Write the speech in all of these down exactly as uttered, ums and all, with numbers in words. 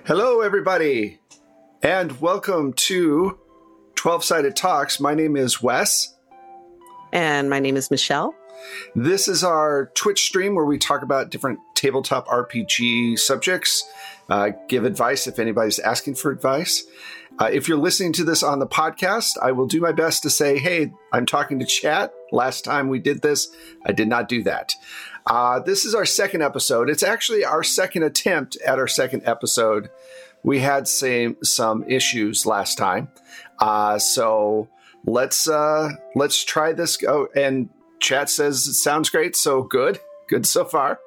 Hello, everybody, and welcome to twelve-Sided Talks. My name is Wes. And my name is Michelle. This is our Twitch stream where we talk about different tabletop R P G subjects, uh, give advice if anybody's asking for advice. Uh, if you're listening to this on the podcast, I will do my best to say, hey, I'm talking to chat. Last time we did this, I did not do that. Uh, this is our second episode. It's actually our second attempt at our second episode. We had same, some issues last time. Uh, so let's uh, let's try this. Oh, and chat says it sounds great. So good. Good so far.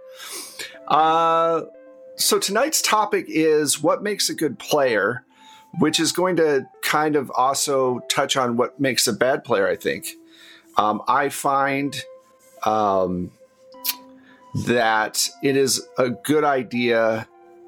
Uh, so tonight's topic is what makes a good player, which is going to kind of also touch on what makes a bad player, I think. Um, I find... Um, that it is a good idea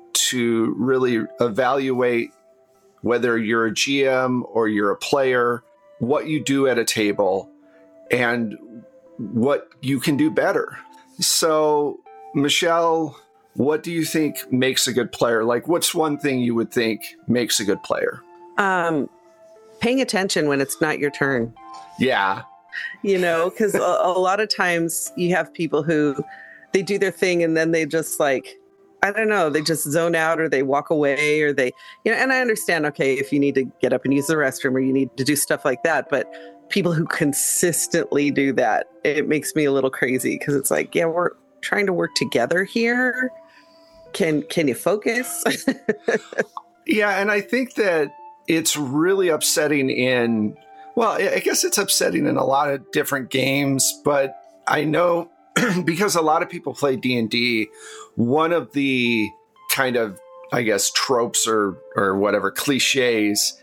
to really evaluate whether you're a G M or you're a player, what you do at a table, and what you can do better. So, Michelle, what do you think makes a good player? Like, what's one thing you would think makes a good player? Um, paying attention when it's not your turn. Yeah. You know, because a, a lot of times you have people who... they do their thing and then they just like, I don't know, they just zone out or they walk away or they, you know, and I understand, okay, if you need to get up and use the restroom or you need to do stuff like that, but people who consistently do that, it makes me a little crazy because it's like, yeah, we're trying to work together here. Can, can you focus? Yeah. And I think that it's really upsetting in, well, I guess it's upsetting in a lot of different games, but I know because a lot of people play D and D, one of the kind of, I guess, tropes or, or whatever, cliches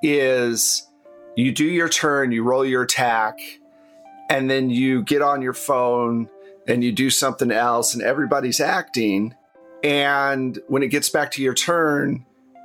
is you do your turn, you roll your attack, and then you get on your phone and you do something else and everybody's acting. And when it gets back to your turn,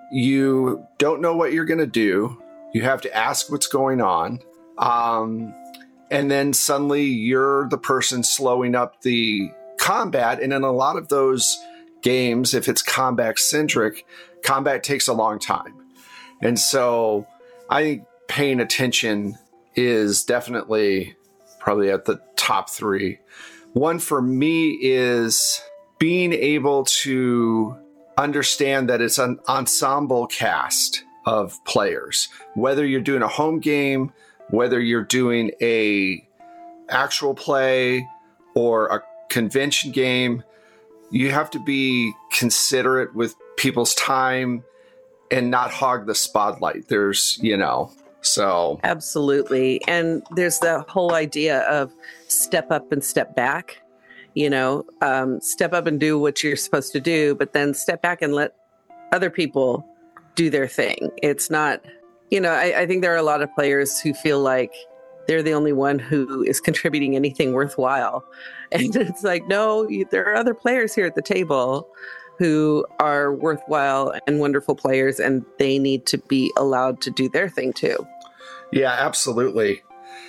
you don't know what you're going to do. You have to ask what's going on. Um... And then suddenly you're the person slowing up the combat. And in a lot of those games, if it's combat centric, combat takes a long time. And so I think paying attention is definitely probably at the top three. One for me is being able to understand that it's an ensemble cast of players, whether you're doing a home game, whether you're doing a actual play or a convention game, you have to be considerate with people's time and not hog the spotlight. There's, you know, so. Absolutely. And there's the whole idea of step up and step back, you know, um, step up and do what you're supposed to do, but then step back and let other people do their thing. It's not... You know, I, I think there are a lot of players who feel like they're the only one who is contributing anything worthwhile. And it's like, no, you, there are other players here at the table who are worthwhile and wonderful players, and they need to be allowed to do their thing too. Yeah, absolutely.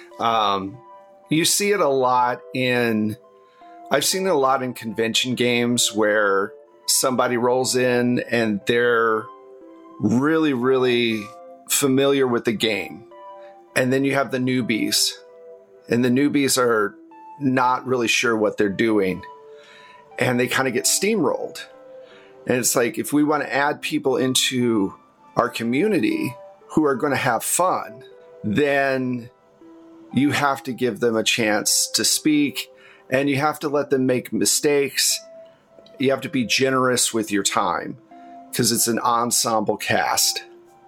Um, you see it a lot in, I've seen it a lot in convention games where somebody rolls in and they're really, really familiar with the game, and then you have the newbies, and the newbies are not really sure what they're doing, and they kind of get steamrolled. And it's like, if we want to add people into our community who are going to have fun, then you have to give them a chance to speak, and you have to let them make mistakes. You have to be generous with your time because it's an ensemble cast.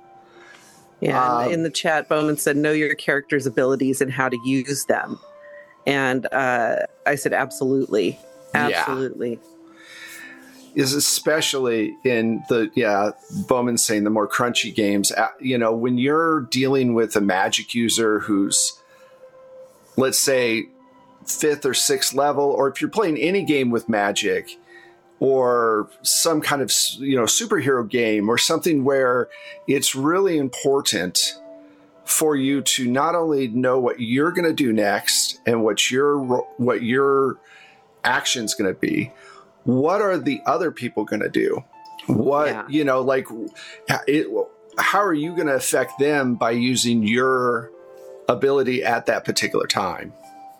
Yeah, Um, in the chat, Bowman said, know your character's abilities and how to use them. And uh, I said, absolutely. Absolutely. Yeah. Is especially in the, yeah, Bowman's saying the more crunchy games, you know, when you're dealing with a magic user who's, let's say, fifth or sixth level, or if you're playing any game with magic, or some kind of, you know, superhero game or something where it's really important for you to not only know what you're going to do next and what your what your action's going to be, what are the other people going to do? What, Yeah. you know, like, it, how are you going to affect them by using your ability at that particular time?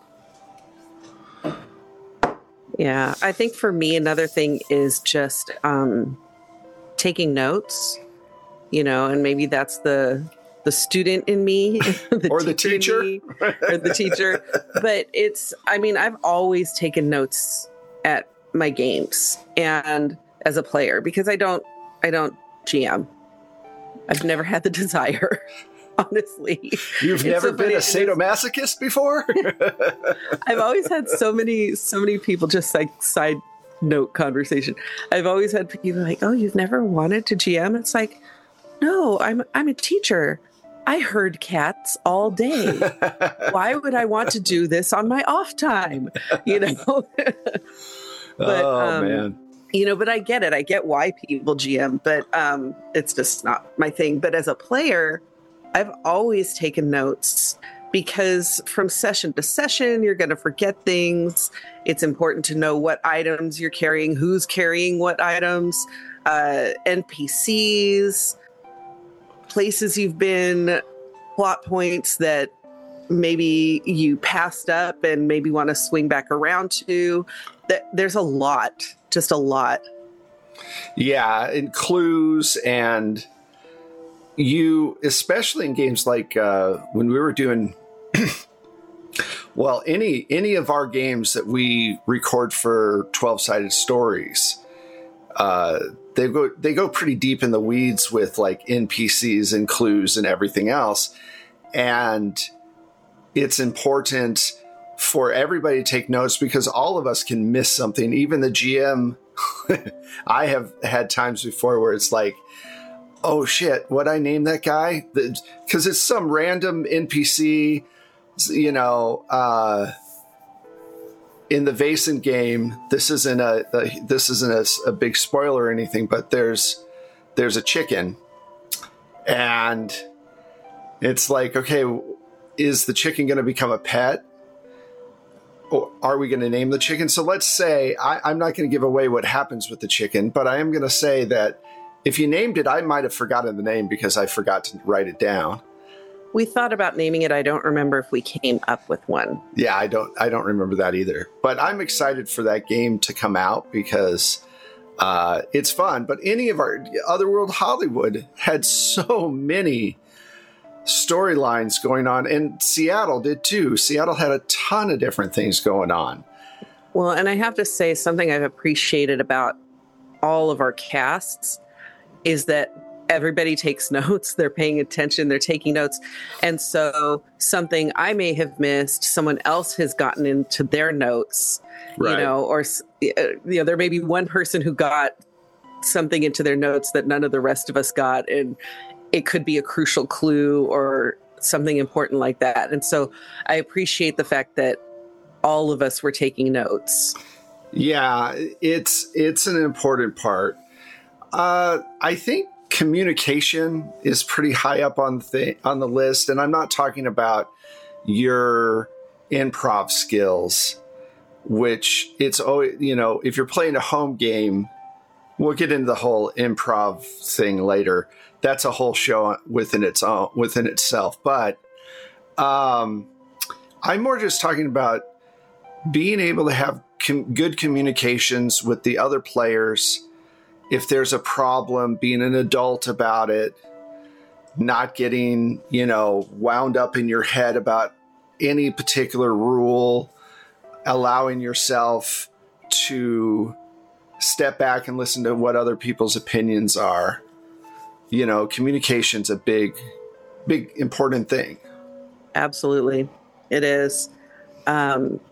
Yeah, I think for me, another thing is just um, taking notes, you know, and maybe that's the the student in me, the Or the teacher, in me, or the teacher. But it's, I mean, I've always taken notes at my games and as a player because I don't, I don't G M. I've never had the desire. Honestly, you've It's never so been funny. a sadomasochist before. I've always had so many, so many people, just like side note conversation. I've always had people like, "Oh, you've never wanted to G M?" It's like, no, I'm I'm a teacher. I herd cats all day. Why would I want to do this on my off time? You know. But, oh um, man. You know, but I get it. I get why people G M, but um, it's just not my thing. But as a player, I've always taken notes because from session to session, you're going to forget things. It's important to know what items you're carrying, who's carrying what items, uh, N P Cs, places you've been, plot points that maybe you passed up and maybe want to swing back around to. That there's a lot, just a lot. Yeah, and clues, and you, especially in games like uh, when we were doing, well, any any of our games that we record for twelve-sided stories, uh, they go they go pretty deep in the weeds with like N P Cs and clues and everything else, and it's important for everybody to take notes because all of us can miss something. Even the G M, I have had times before where it's like, oh shit, what I name that guy? Because it's some random N P C, you know, uh, in the Vaesen game. This isn't a, a this isn't a, a big spoiler or anything, but there's there's a chicken, and it's like, okay, is the chicken going to become a pet? Or are we going to name the chicken? So let's say, I, I'm not going to give away what happens with the chicken, but I am going to say that if you named it, I might have forgotten the name because I forgot to write it down. We thought about naming it. I don't remember if we came up with one. Yeah, I don't I don't remember that either. But I'm excited for that game to come out because uh, it's fun. But any of our Otherworld Hollywood had so many storylines going on, and Seattle did too. Seattle had a ton of different things going on. Well, and I have to say something I've appreciated about all of our casts is that everybody takes notes. They're paying attention. They're taking notes. And so something I may have missed, someone else has gotten into their notes, Right. you know, or, you know, there may be one person who got something into their notes that none of the rest of us got. And it could be a crucial clue or something important like that. And so I appreciate the fact that all of us were taking notes. Yeah, it's it's an important part. Uh, I think communication is pretty high up on the on the list, and I'm not talking about your improv skills, which it's always, you know, if you're playing a home game, we'll get into the whole improv thing later. That's a whole show within its own within itself. But um, I'm more just talking about being able to have com- good communications with the other players. If there's a problem, being an adult about it, not getting, you know, wound up in your head about any particular rule, allowing yourself to step back and listen to what other people's opinions are. You know, communication's a big, big, important thing. Absolutely. It is. Um,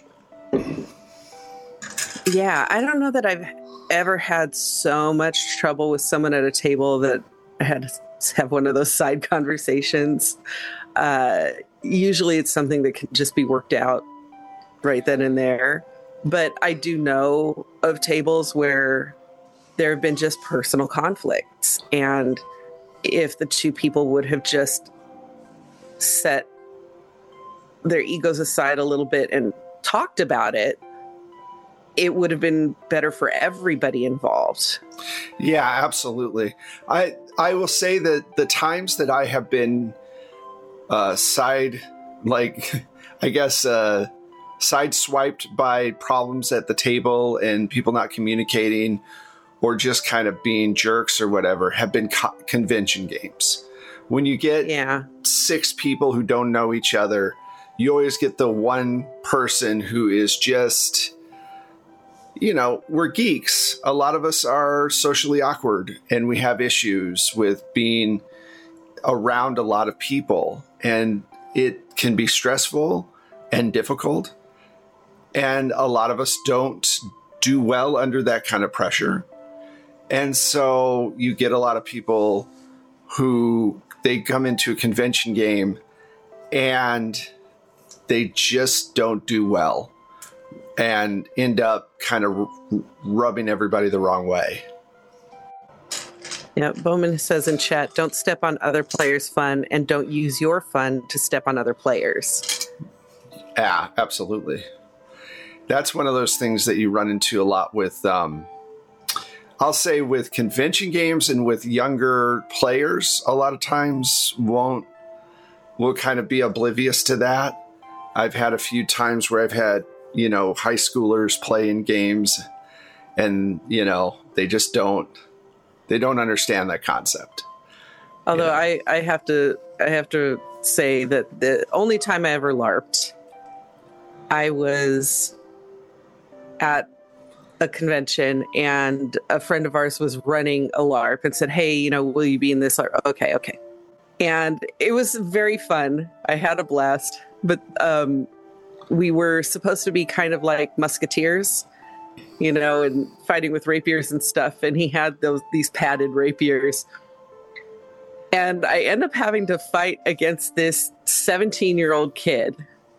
yeah, I don't know that I've ever had so much trouble with someone at a table that I had to have one of those side conversations. Uh, usually it's something that can just be worked out right then and there. But I do know of tables where there have been just personal conflicts. And if the two people would have just set their egos aside a little bit and talked about it, it would have been better for everybody involved. Yeah, absolutely. I I will say that the times that I have been uh, side, like, I guess, uh, sideswiped by problems at the table and people not communicating or just kind of being jerks or whatever have been co- convention games. When you get Yeah. six people who don't know each other, you always get the one person who is just, you know, we're geeks. A lot of us are socially awkward and we have issues with being around a lot of people, and it can be stressful and difficult. And a lot of us don't do well under that kind of pressure. And so you get a lot of people who they come into a convention game and they just don't do well and end up kind of r- rubbing everybody the wrong way. Yeah, Bowman says in chat, don't step on other players' fun and don't use your fun to step on other players. Yeah, absolutely. That's one of those things that you run into a lot with, um, I'll say with convention games and with younger players, a lot of times won't, will kind of be oblivious to that. I've had a few times where I've had, you know, high schoolers playing games and, you know, they just don't, they don't understand that concept. Although Yeah. I, I have to I have to say that the only time I ever LARPed, I was at a convention and a friend of ours was running a LARP and said, hey, you know, will you be in this LARP? Okay, okay. And it was very fun. I had a blast. But um, we were supposed to be kind of like musketeers, you know, and fighting with rapiers and stuff. And he had those these padded rapiers. And I end up having to fight against this seventeen-year-old kid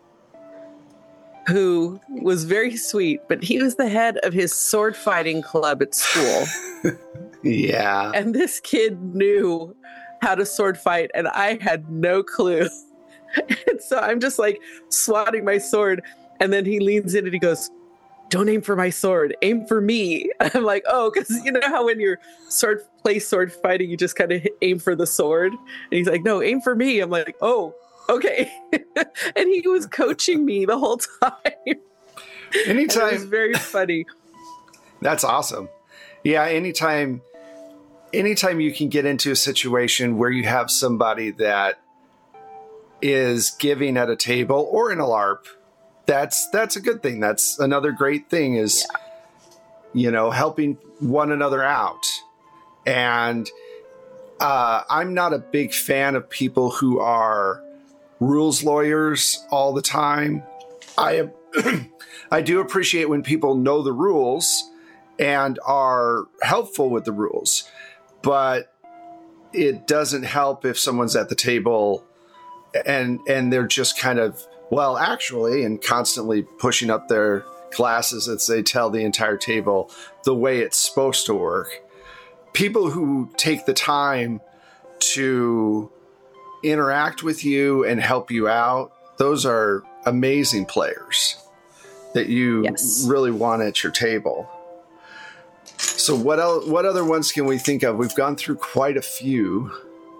who was very sweet, but he was the head of his sword fighting club at school. Yeah. And this kid knew how to sword fight, and I had no clue. And so I'm just like swatting my sword, and then he leans in and he goes, don't aim for my sword, aim for me. I'm like, oh, because you know how when you're sword play sword fighting, you just kind of aim for the sword. And he's like, no, aim for me. I'm like, oh, okay. And he was coaching me the whole time. Anytime. It was very funny. That's awesome. Yeah, anytime anytime you can get into a situation where you have somebody that is giving at a table or in a LARP, that's that's a good thing. That's another great thing is, yeah. you know, helping one another out. And uh, I'm not a big fan of people who are rules lawyers all the time. I I do appreciate when people know the rules and are helpful with the rules, but it doesn't help if someone's at the table and and they're just kind of, well, actually, and constantly pushing up their glasses as they tell the entire table the way it's supposed to work. People who take the time to interact with you and help you out, those are amazing players that you Yes. really want at your table. So what else, what other ones can we think of? We've gone through quite a few.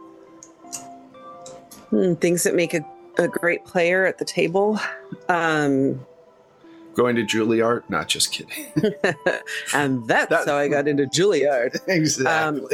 Hmm, things that make a, a great player at the table. Um, Going to Juilliard? Not just kidding. and that's That- how I got into Juilliard. Exactly.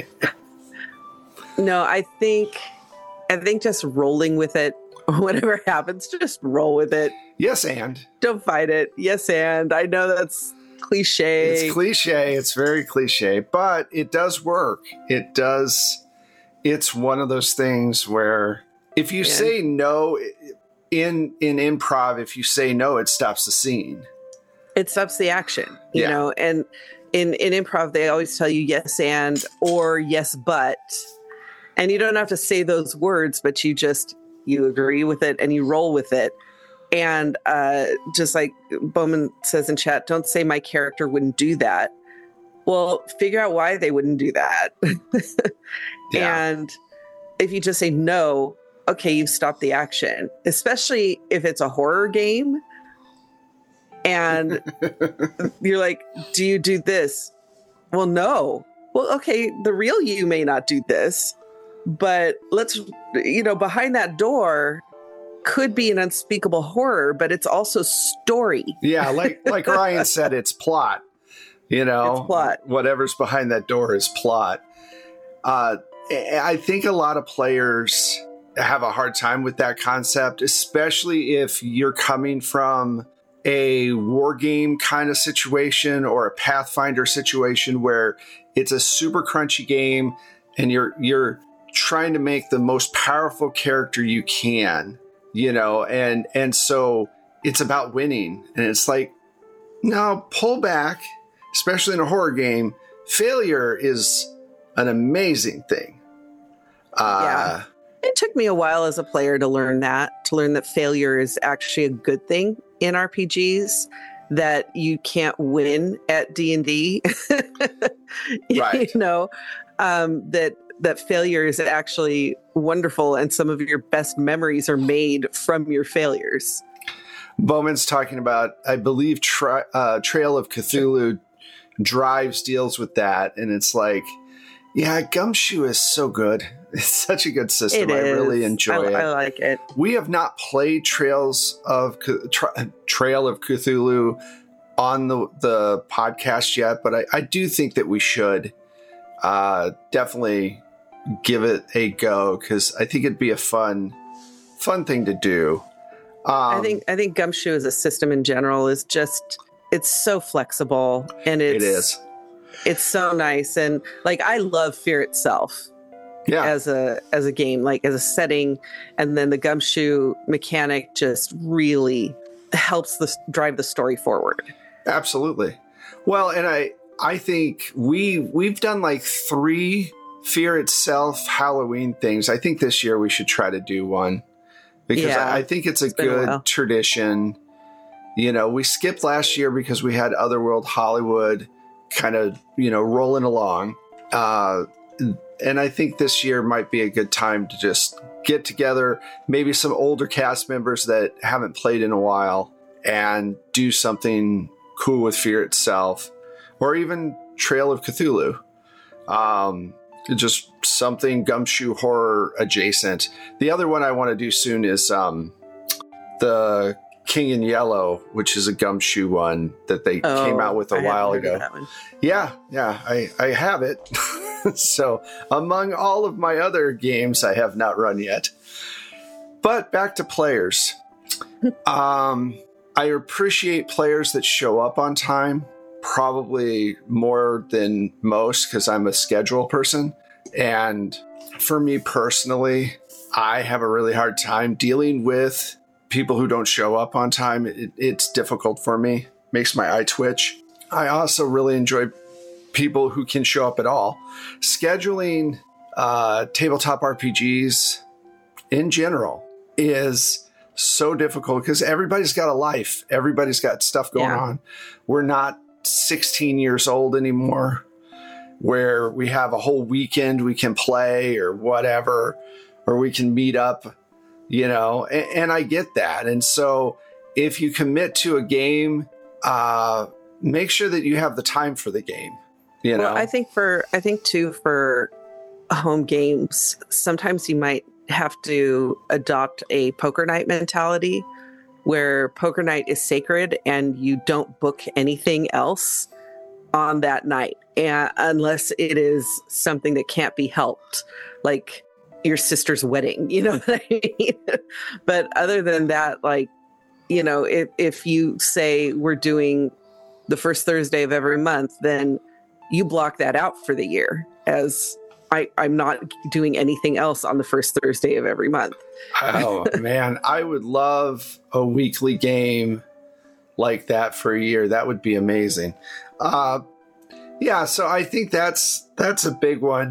No, I think I think just rolling with it, whatever happens, just roll with it. Yes, and Don't fight it. Yes, and I know that's cliche. it's cliche. It's very cliche, but it does work. It does. It's one of those things where if you Yeah. say no in in improv, if you say no, it stops the scene. It stops the action, you Yeah. know. And in in improv, they always tell you yes and or yes but, and you don't have to say those words, but you just you agree with it and you roll with it. And uh, just like Bowman says in chat, don't say my character wouldn't do that. Well, figure out why they wouldn't do that. Yeah. And if you just say no, okay, you've stopped the action, especially if it's a horror game And you're like, do you do this? Well, no. Well, okay, the real you may not do this, but let's, you know, behind that door could be an unspeakable horror, but it's also story. Yeah, like like Ryan said, it's plot. You know, It's plot. Whatever's behind that door is plot. Uh, I think a lot of players have a hard time with that concept, especially if you're coming from a war game kind of situation or a Pathfinder situation where it's a super crunchy game and you're you're trying to make the most powerful character you can, you know, and and so it's about winning. And it's like, no, pull back, especially in a horror game. Failure is an amazing thing. Uh, Yeah. It took me a while as a player to learn that, to learn that failure is actually a good thing in R P Gs, that you can't win at D and D. Right. You know, um, that that failure is actually wonderful, and some of your best memories are made from your failures. Bowman's talking about, I believe, tri- uh, Trail of Cthulhu Drives deals with that, and it's like, yeah, Gumshoe is so good. It's such a good system. It I is. really enjoy I, it. I like it. We have not played Trails of tra- Trail of Cthulhu on the the podcast yet, but I, I do think that we should uh, definitely give it a go, because I think it'd be a fun fun thing to do. Um, I think I think Gumshoe as a system in general is just, it's so flexible, and it's, it is. it's so nice. And like, I love Fear itself. Yeah. as a as a game, like as a setting, and then the Gumshoe mechanic just really helps the drive the story forward. Absolutely. Well, and I I think we we've done like three Fear itself Halloween things. I think this year we should try to do one, because Yeah, I, I think it's a it's been a good while. tradition. You know, we skipped last year because we had Otherworld Hollywood kind of, you know, rolling along. Uh, and I think this year might be a good time to just get together, maybe some older cast members that haven't played in a while, and do something cool with Fear itself, or even Trail of Cthulhu. Um, just something Gumshoe horror adjacent. The other one I want to do soon is um, the King in Yellow, which is a Gumshoe one that they Oh, came out with a I haven't while heard of ago. that one. Yeah, yeah, I, I have it. So among all of my other games, I have not run yet. But back to players. um, I appreciate players that show up on time, probably more than most, because I'm a schedule person. And for me personally, I have a really hard time dealing with people who don't show up on time. It, it's difficult for me, makes my eye twitch. I also really enjoy people who can show up at all. Scheduling uh, tabletop R P Gs in general is so difficult, because everybody's got a life. Everybody's got stuff going Yeah. on. We're not sixteen years old anymore, where we have a whole weekend we can play or whatever, or we can meet up, you know, and, and I get that. And so if you commit to a game, uh, make sure that you have the time for the game, you know. Well, I think for I think too for home games, sometimes you might have to adopt a poker night mentality, where poker night is sacred and you don't book anything else on that night, and unless it is something that can't be helped, like your sister's wedding, you know what I mean? But other than that, like, you know, if, if you say we're doing the first Thursday of every month, then you block that out for the year as I, I'm not doing anything else on the first Thursday of every month. Oh man, I would love a weekly game like that for a year. That would be amazing. Uh, yeah, so I think that's that's a big one.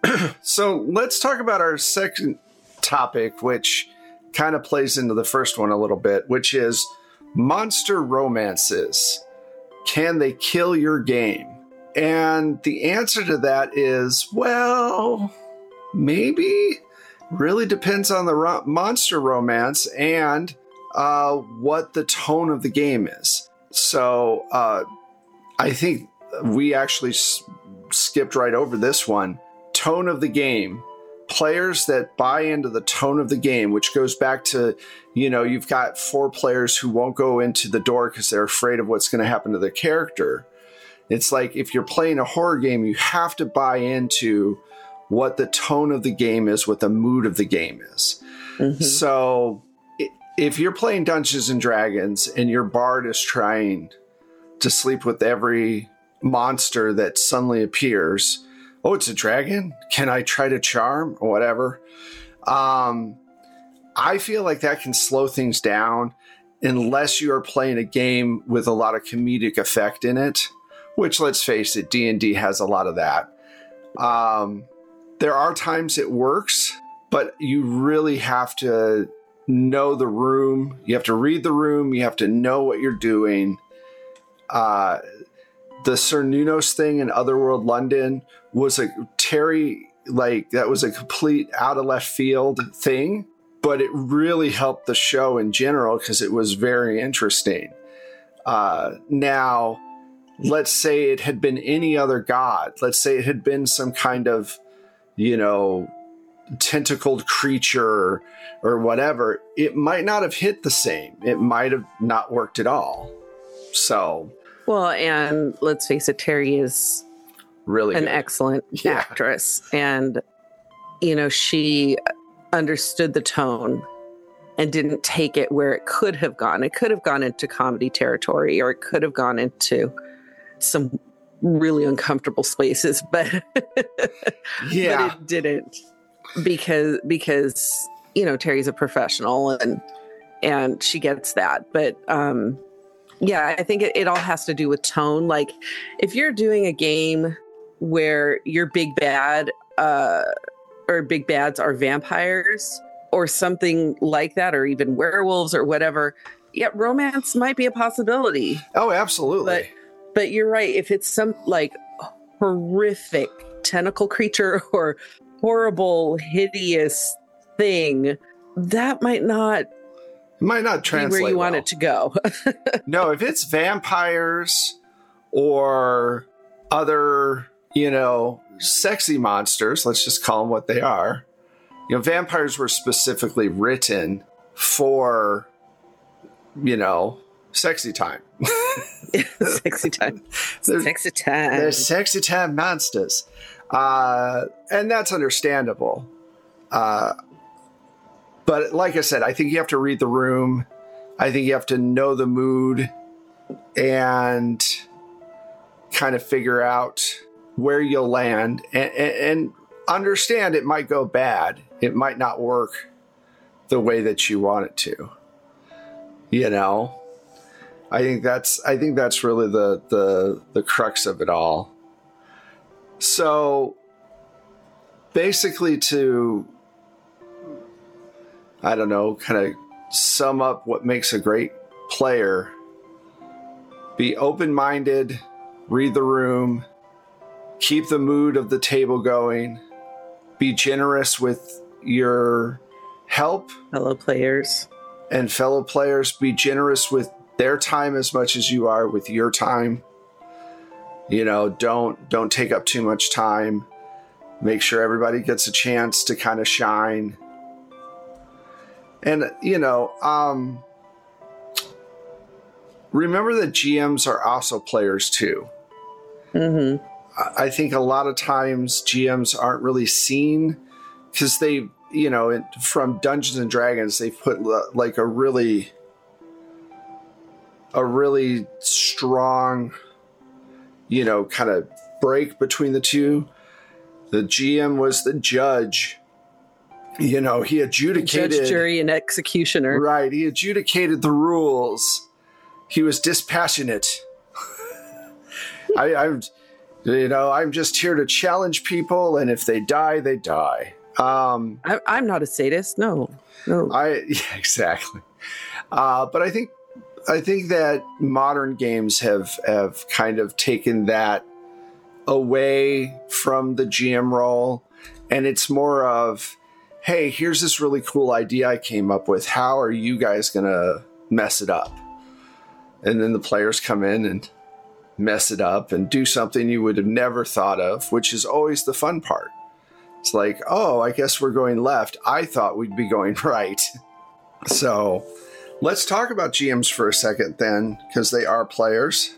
So let's talk about our second topic, which kind of plays into the first one a little bit, which is monster romances. Can they kill your game? And the answer to that is, well, maybe. Really depends on the ro- monster romance and uh, what the tone of the game is. So uh, I think we actually s- skipped right over this one. Tone of the game. Players that buy into the tone of the game, which goes back to, you know, you've got four players who won't go into the door because they're afraid of what's going to happen to their character. It's like if you're playing a horror game, you have to buy into what the tone of the game is, what the mood of the game is. Mm-hmm. So if you're playing Dungeons and Dragons and your bard is trying to sleep with every monster that suddenly appears, oh, it's a dragon? Can I try to charm or whatever? Um, I feel like that can slow things down unless you are playing a game with a lot of comedic effect in it, which, let's face it, D and D has a lot of that. Um, there are times it works, but you really have to know the room. You have to read the room. You have to know what you're doing. Uh, the Cernunnos thing in Otherworld London was a Terry, like, that was a complete out of left field thing, but it really helped the show in general because it was very interesting. Uh, now, let's say it had been any other god. Let's say it had been some kind of, you know, tentacled creature or whatever. It might not have hit the same. It might have not worked at all. So, well, and let's face it, Terry is really an good. excellent yeah. actress, and you know, she understood the tone and didn't take it where it could have gone. It could have gone into comedy territory, or it could have gone into some really uncomfortable spaces, but yeah, but it didn't, because because you know, Terry's a professional and and she gets that. But um yeah, I think it, it all has to do with tone. Like, if you're doing a game where your big bad uh or big bads are vampires or something like that, or even werewolves or whatever, yeah, romance might be a possibility. Oh, absolutely. But But you're right. If it's some like horrific tentacle creature or horrible, hideous thing, that might not it might not translate be where you well. want it to go. No, if it's vampires or other, you know, sexy monsters, let's just call them what they are. You know, vampires were specifically written for, you know, sexy time. Sexy time. They're, sexy time. They're sexy time monsters. Uh, and that's understandable. Uh, but like I said, I think you have to read the room. I think you have to know the mood and kind of figure out where you'll land and, and, and understand it might go bad. It might not work the way that you want it to. You know? I think that's I think that's really the the the crux of it all. So basically, to I don't know, kind of sum up what makes a great player: be open-minded, read the room, keep the mood of the table going, be generous with your help, fellow players, and fellow players. Be generous with their time as much as you are with your time. You know, don't don't take up too much time. Make sure everybody gets a chance to kind of shine. And, you know, um, remember that G Ms are also players too. Mm-hmm. I think a lot of times G Ms aren't really seen because they, you know, from Dungeons and Dragons, they've put like a really... a really strong, you know, kind of break between the two. The G M was the judge. You know, he adjudicated... Judge, jury, and executioner. Right. He adjudicated the rules. He was dispassionate. I, I'm, you know, I'm just here to challenge people, and if they die, they die. Um, I, I'm not a sadist. No. No. I yeah, exactly. Uh, but I think I think that modern games have, have kind of taken that away from the G M role. And it's more of, hey, here's this really cool idea I came up with. How are you guys going to mess it up? And then the players come in and mess it up and do something you would have never thought of, which is always the fun part. It's like, oh, I guess we're going left. I thought we'd be going right. So let's talk about G Ms for a second then, because they are players.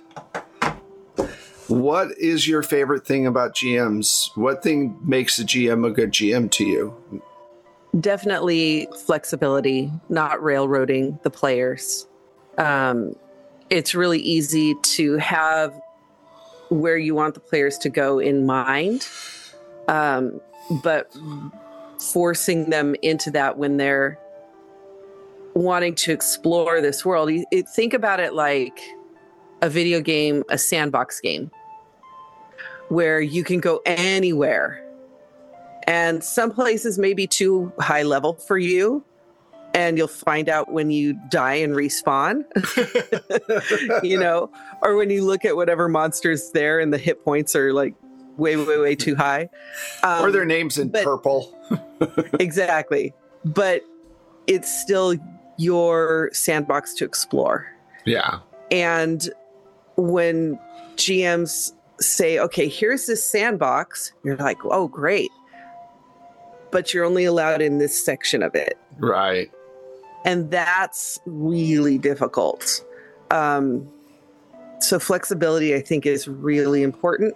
What is your favorite thing about G Ms? What thing makes a G M a good G M to you? Definitely flexibility, not railroading the players. Um, it's really easy to have where you want the players to go in mind, um, but forcing them into that when they're wanting to explore this world. You, you think about it like a video game, a sandbox game, where you can go anywhere. And some places may be too high level for you, and you'll find out when you die and respawn, you know, or when you look at whatever monster's there and the hit points are like way, way, way too high. Um, or their names in but, purple. Exactly. But it's still your sandbox to explore. Yeah. And when G Ms say, okay, here's this sandbox, you're like, oh, great. But you're only allowed in this section of it. Right. And that's really difficult. Um, so flexibility, I think, is really important.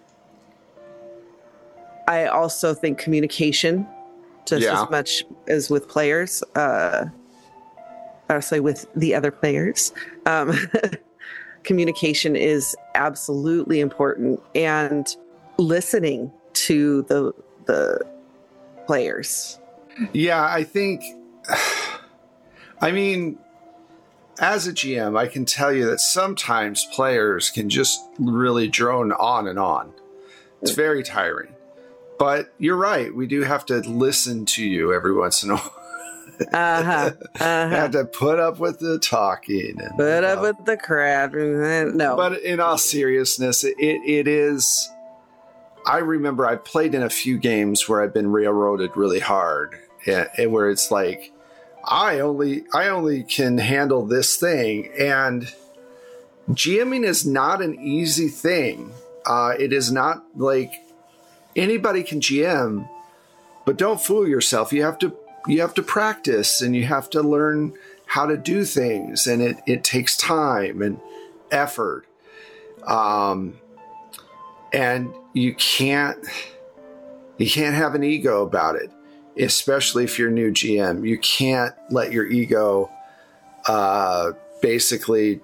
I also think communication, just yeah. as much as with players, uh, or say with the other players, um, communication is absolutely important, and listening to the the players. Yeah, I think, I mean, as a G M, I can tell you that sometimes players can just really drone on and on. It's very tiring. But you're right. We do have to listen to you every once in a while. Uh-huh. Uh-huh. Have to put up with the talking. And, put up uh, with the crap. No. But in all seriousness, it, it is... I remember I played in a few games where I've been railroaded really hard, and, and where it's like, I only I only can handle this thing. And GMing is not an easy thing. Uh, it is not like anybody can G M, but don't fool yourself. You have to you have to practice, and you have to learn how to do things, and it, it takes time and effort. Um, and you can't you can't have an ego about it, especially if you're a new G M. You can't let your ego uh, basically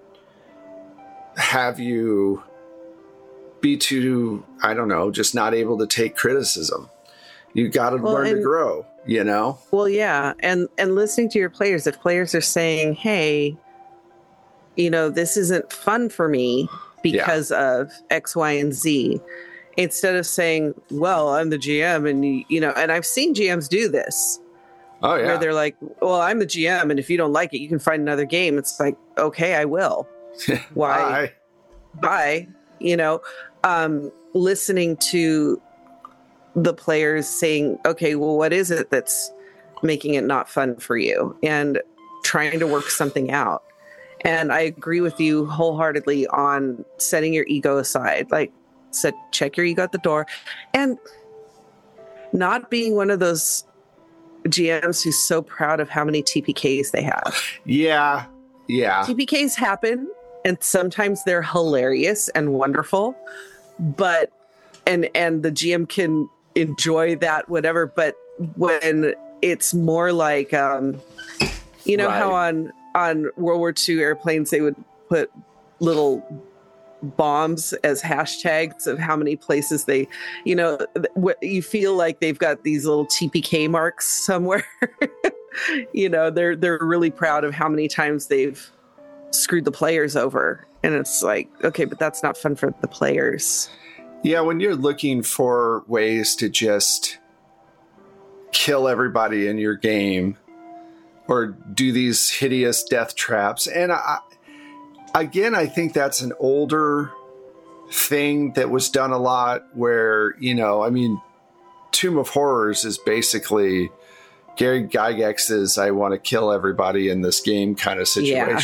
have you be too, I don't know, just not able to take criticism. You got to well, learn and, to grow, you know? Well, yeah. And, and listening to your players, if players are saying, hey, you know, this isn't fun for me because yeah. of X, Y, and Z, instead of saying, well, I'm the G M, and, you know, and I've seen G Ms do this. Oh, yeah. Where they're like, well, I'm the G M, and if you don't like it, you can find another game. It's like, okay, I will. Why? Bye. Bye. You know, um, listening to the players saying, okay, well, what is it that's making it not fun for you? And trying to work something out. And I agree with you wholeheartedly on setting your ego aside. Like, set, check your ego at the door. And not being one of those G Ms who's so proud of how many T P Ks they have. Yeah. Yeah. T P Ks happen, and sometimes they're hilarious and wonderful, but and and the G M can enjoy that, whatever. But when it's more like, um, you know, right. how on on World War Two airplanes they would put little bombs as hashtags of how many places they, you know, you feel like they've got these little T P K marks somewhere. You know, they're they're really proud of how many times they've screwed the players over. And it's like, okay, but that's not fun for the players. Yeah, when you're looking for ways to just kill everybody in your game or do these hideous death traps. And I, again, I think that's an older thing that was done a lot where, you know, I mean, Tomb of Horrors is basically Gary Gygax's I want to kill everybody in this game kind of situation.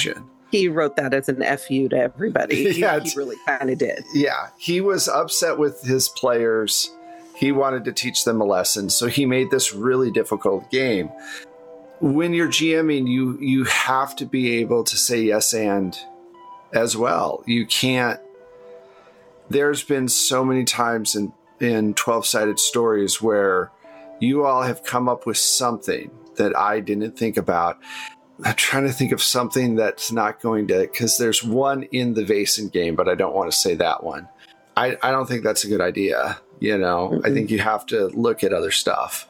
he wrote that as an F U to everybody. Yeah, he, he really kind of did. Yeah, he was upset with his players. He wanted to teach them a lesson, so he made this really difficult game. When you're GMing, you you have to be able to say yes and as well. You can't. There's been so many times in in twelve-sided stories where you all have come up with something that I didn't think about. I'm trying to think of something that's not going to, because there's one in the Vaesen game, but I don't want to say that one. I, I don't think that's a good idea. You know, mm-hmm. I think you have to look at other stuff.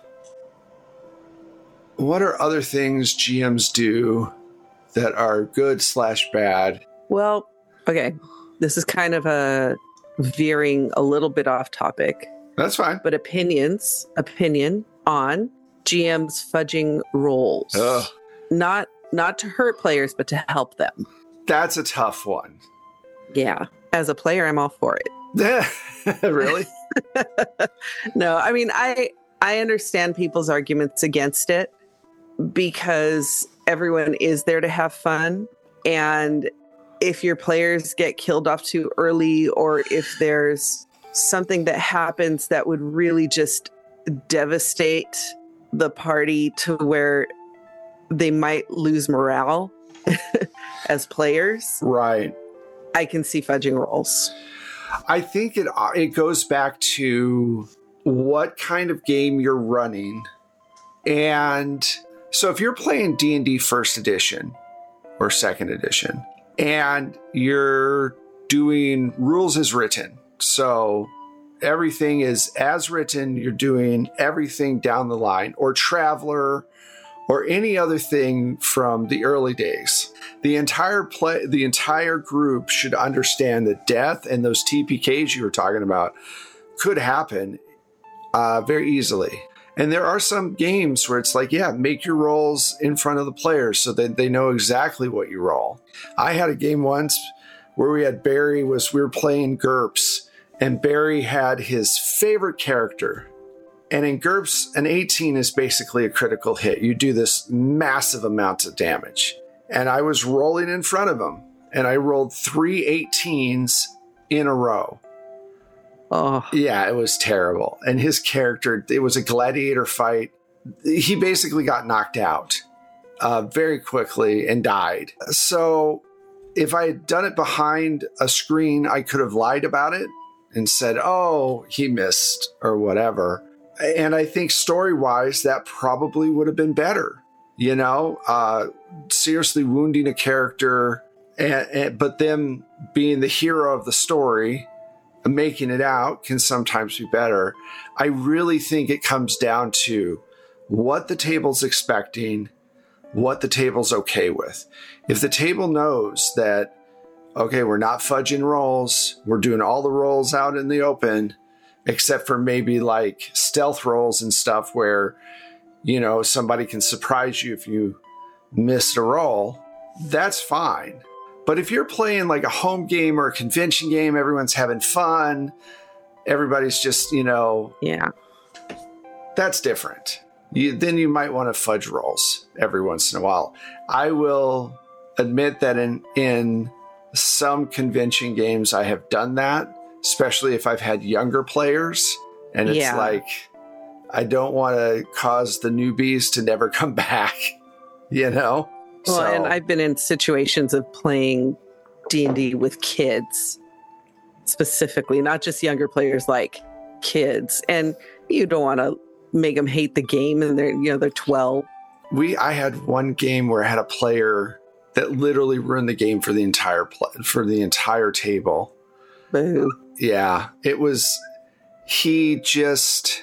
What are other things G Ms do that are good slash bad? Well, okay. This is kind of a veering a little bit off topic. That's fine. But opinions, opinion on G Ms fudging roles. Ugh. Not not to hurt players, but to help them. That's a tough one. Yeah. As a player, I'm all for it. Really? No, I mean, I I understand people's arguments against it because everyone is there to have fun. And if your players get killed off too early, or if there's something that happens that would really just devastate the party to where they might lose morale as players. Right. I can see fudging rolls. I think it it goes back to what kind of game you're running. And so if you're playing D and D first edition or second edition and you're doing rules as written, so everything is as written, you're doing everything down the line, or Traveler, or any other thing from the early days. The entire play, the entire group should understand that death and those T P Ks you were talking about could happen uh, very easily. And there are some games where it's like, yeah, make your rolls in front of the players so that they know exactly what you roll. I had a game once where we had Barry was we were playing GURPS, and Barry had his favorite character. And in GURPS, an eighteen is basically a critical hit. You do this massive amounts of damage. And I was rolling in front of him, and I rolled three eighteens in a row. Oh. Yeah, it was terrible. And his character, it was a gladiator fight. He basically got knocked out uh, very quickly and died. So if I had done it behind a screen, I could have lied about it and said, oh, he missed or whatever. And I think story-wise, that probably would have been better. You know, uh, seriously wounding a character, and, and, but them being the hero of the story, making it out can sometimes be better. I really think it comes down to what the table's expecting, what the table's okay with. If the table knows that, okay, we're not fudging rolls, we're doing all the rolls out in the open, except for maybe like stealth rolls and stuff where, you know, somebody can surprise you if you missed a roll, that's fine. But if you're playing like a home game or a convention game, everyone's having fun, everybody's just, you know, yeah, that's different. You, then you might want to fudge rolls every once in a while. I will admit that in, in some convention games, I have done that, especially if I've had younger players. And it's yeah. like, I don't want to cause the newbies to never come back, you know? Well, so. And I've been in situations of playing D and D with kids, specifically, not just younger players, like kids. And you don't want to make them hate the game, and they're, you know, they're twelve. We, I had one game where I had a player that literally ruined the game for the entire play, for the entire table. Boo. Yeah, it was, he just,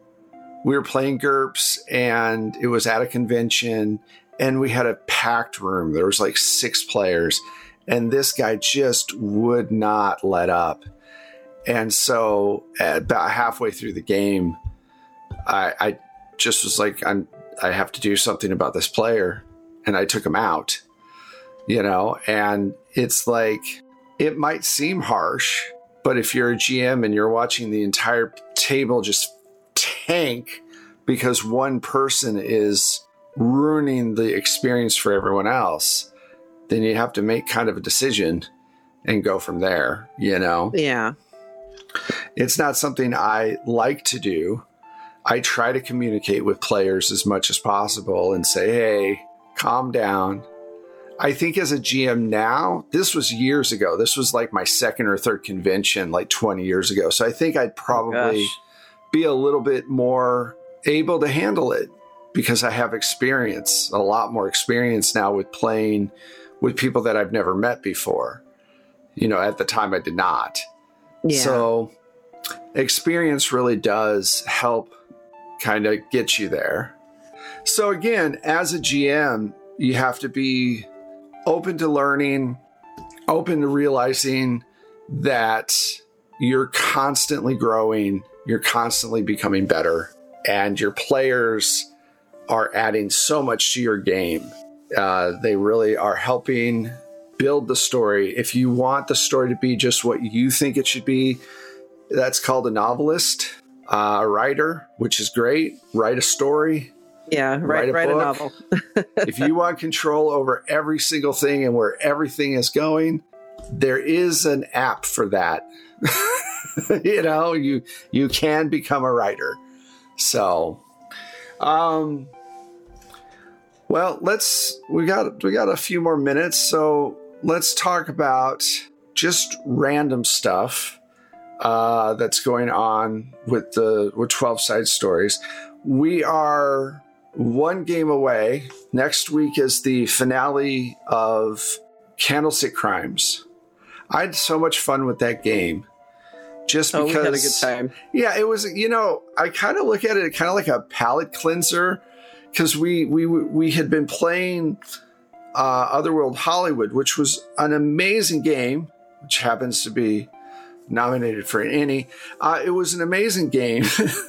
we were playing GURPS and it was at a convention and we had a packed room. There was like six players and this guy just would not let up. And so about halfway through the game, I, I just was like, I'm, I have to do something about this player. And I took him out, you know, and it's like, it might seem harsh, but if you're a G M and you're watching the entire table just tank because one person is ruining the experience for everyone else, then you have to make kind of a decision and go from there, you know? Yeah. It's not something I like to do. I try to communicate with players as much as possible and say, hey, calm down. I think as a G M now, this was years ago. This was like my second or third convention, like twenty years ago. So I think I'd probably oh, be a little bit more able to handle it because I have experience, a lot more experience now with playing with people that I've never met before. You know, at the time I did not. Yeah. So experience really does help kind of get you there. So again, as a G M, you have to be open to learning, open to realizing that you're constantly growing, you're constantly becoming better, and your players are adding so much to your game. Uh, they really are helping build the story. If you want the story to be just what you think it should be, that's called a novelist, uh, a writer, which is great. Write a story. Yeah, write, write a, write a book. novel. If you want control over every single thing and where everything is going, there is an app for that. you know, you you can become a writer. So, um, well, let's we got we got a few more minutes, so let's talk about just random stuff uh, that's going on with the with twelve Side Stories. We are one game away. Next week is the finale of Candlestick Crimes. I had so much fun with that game. Just oh, because, we had a good time. Yeah, it was, you know, I kind of look at it kind of like a palate cleanser because we, we, we had been playing uh, Otherworld Hollywood, which was an amazing game, which happens to be nominated for an Annie. Uh, it was an amazing game,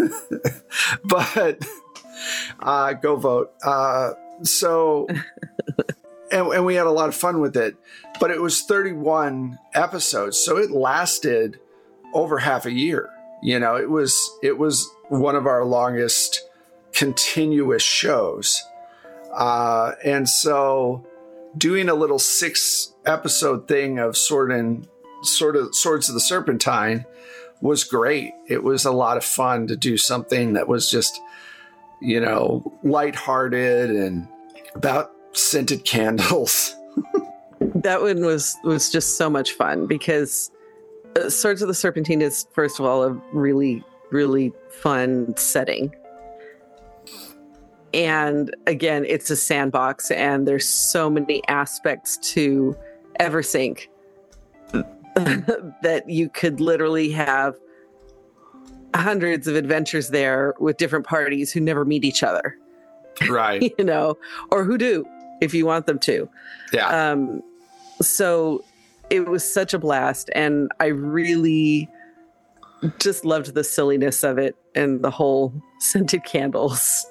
but uh, go vote. Uh, so, and, and we had a lot of fun with it, but it was thirty-one episodes. So it lasted over half a year. You know, it was, it was one of our longest continuous shows. Uh, and so doing a little six episode thing of Sword and sort of Swords of the Serpentine was great. It was a lot of fun to do something that was just, you know, lighthearted and about scented candles. That one was was just so much fun because uh, Swords of the Serpentine is, first of all, a really, really fun setting. And again, it's a sandbox, and there's so many aspects to Eversink that you could literally have hundreds of adventures there with different parties who never meet each other. Right. You know, or who do, if you want them to. Yeah. Um, so it was such a blast, and I really just loved the silliness of it and the whole scented candles.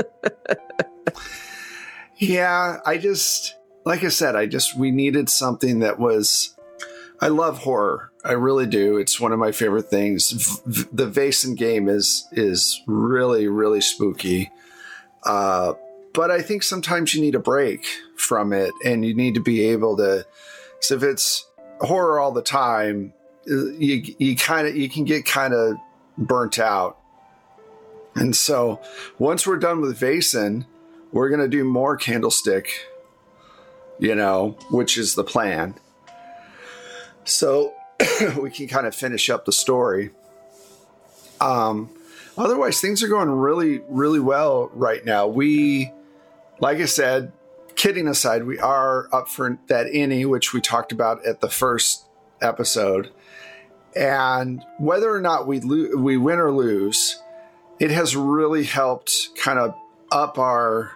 Yeah, I just, like I said, I just, we needed something that was, I love horror. I really do. It's one of my favorite things. V- the Vaesen game is, is really, really spooky. Uh, but I think sometimes you need a break from it, and you need to be able to, so if it's horror all the time, you, you kind of, you can get kind of burnt out. And so once we're done with Vaesen, we're going to do more Candlestick, you know, which is the plan. So we can kind of finish up the story. Um, otherwise, things are going really, really well right now. We, like I said, kidding aside, we are up for that Annie, which we talked about at the first episode. And whether or not we lo- we win or lose, it has really helped kind of up our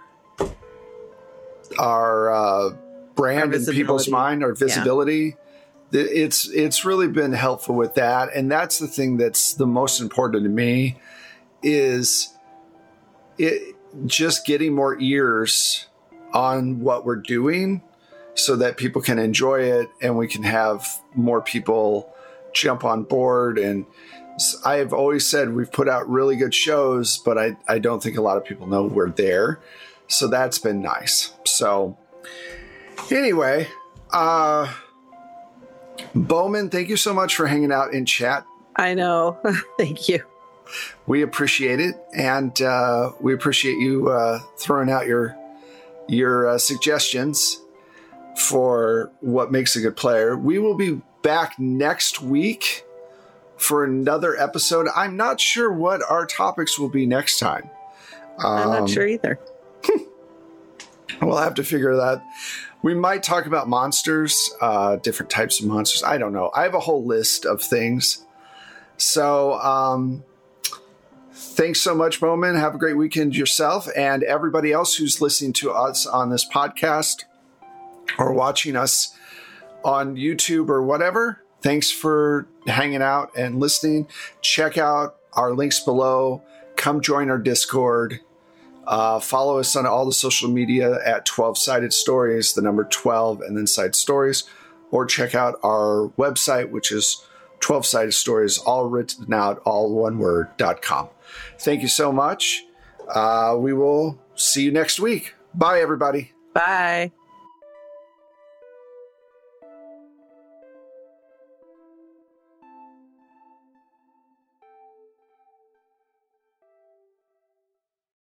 our uh, brand Our in people's mind, our visibility. Yeah. It's it's really been helpful with that, and that's the thing that's the most important to me is it just getting more ears on what we're doing, so that people can enjoy it, and we can have more people jump on board. And I have always said we've put out really good shows, but I, I don't think a lot of people know we're there. So that's been nice. So anyway, Uh, Bowman, thank you so much for hanging out in chat. I know. Thank you. We appreciate it, and uh, we appreciate you uh, throwing out your your uh, suggestions for what makes a good player. We will be back next week for another episode. I'm not sure what our topics will be next time. Um, I'm not sure either. We'll have to figure that. We might talk about monsters, uh, different types of monsters. I don't know. I have a whole list of things. So, um, thanks so much, Bowman. Have a great weekend yourself, and everybody else who's listening to us on this podcast or watching us on YouTube or whatever. Thanks for hanging out and listening. Check out our links below. Come join our Discord. Uh, follow us on all the social media at twelve-Sided Stories, the number twelve, and then Side Stories. Or check out our website, which is twelve-Sided Stories, all written out, all one word, dot com. Thank you so much. Uh, we will see you next week. Bye, everybody. Bye.